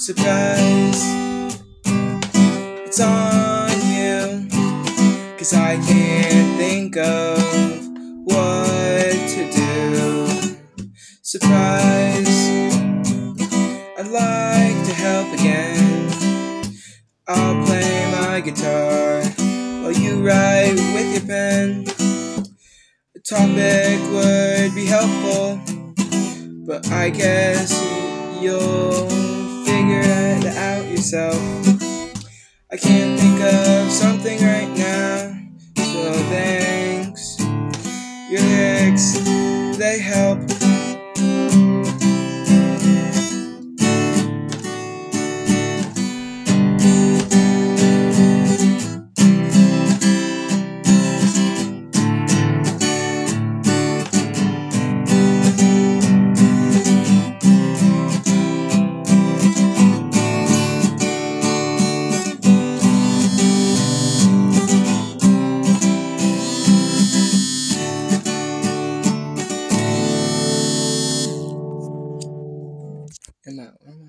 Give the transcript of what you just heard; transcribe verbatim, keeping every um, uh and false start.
Surprise, it's on you, 'cause I can't think of what to do. Surprise, I'd like to help again. I'll play my guitar while you write with your pen. The topic would be helpful, but I guess you'll figure it out yourself. I can't think of something